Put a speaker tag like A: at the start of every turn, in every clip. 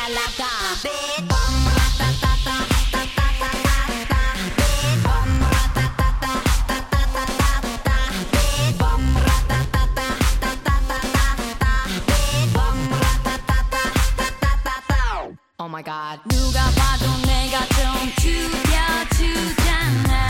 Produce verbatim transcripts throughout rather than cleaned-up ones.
A: 잘 나가. Big bomb 라따따따따따따따따. Big bomb 라따따따따따따따. Big bomb 라따따따따따따따. Big bomb 라따따따따따따. Oh my god. 누가 봐도 내가 좀 죽여주잖아.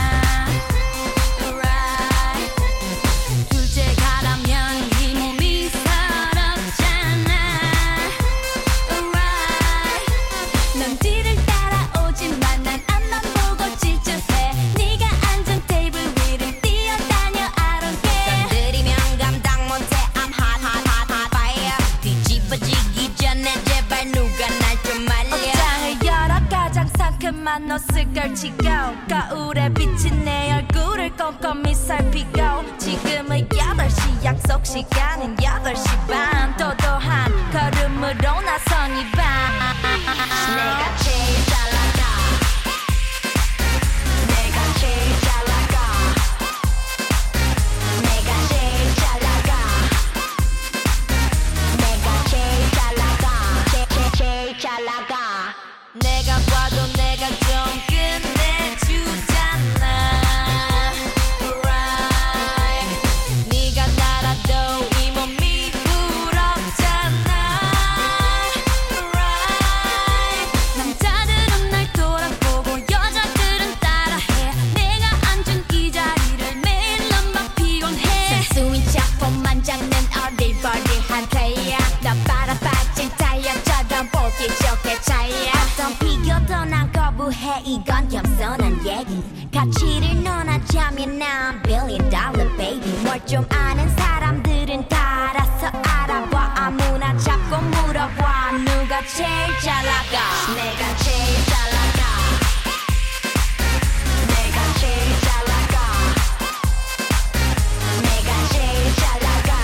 A: 너 스컬치고 거울에 비친 내 얼굴을 꼼꼼히 살피고 지금은 여덟 시 약속 시간은 여덟 시 반 도도한 걸음으로 나선 이 밤 내가 제일 잘 나가 내가 제일 잘 나가 내가 제일 잘 나가 내가 제일 잘 나가 제, 제, 제일 잘 나가 내가 봐도 내가 좀 끝내주잖아. Right. 네가 날아도 이 몸이 부럽잖아. Right. 남자들은 날 돌아보고 여자들은 따라해. 내가 앉은 이 자리를 매일은 막 피곤해. 순수인 작품만 잡는 어리버리한 플레이야. 나 빨아빠진 타이어처럼 보기 좋게 차이야. 어떤 비교도 난 거부해. 이건 겸손한 얘기. 가치를 논하자면 난 billion dollar baby. 뭘 좀 아는 사람들은 다 알아서 알아봐. 아무나 잡고 물어봐. 누가 제일 잘 나가. 내가 제일 잘 나가. 내가 제일 잘 나가. 내가 제일 잘 나가.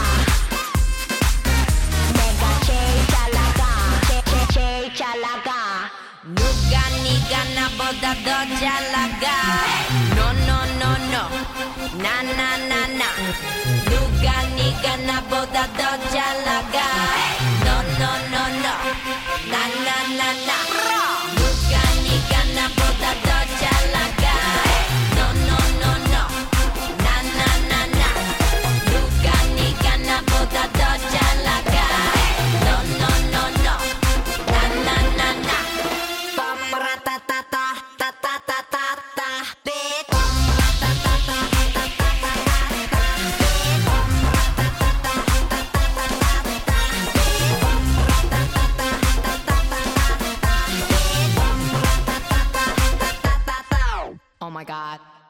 A: 내가 제일 잘 나가. 제, 제, 제일 잘 나가. 누가 네가 나보다 더 잘 나가. No no no no 나 나 나 나 누가 네가 나보다 더 잘 나가. No no no no 나 나 나 나 누가 네가 나보다 더 잘 나가. No no no no 나 나 나 나 누가 네가 나보다 더 잘 나가. No no no no 나 나 나 나 Bomb ratatata tatatata Big bomb ratatata tatatata Big bomb ratatata tatatata Big bomb ratatata tatatata Big bomb ratatata tatatata Oh my god.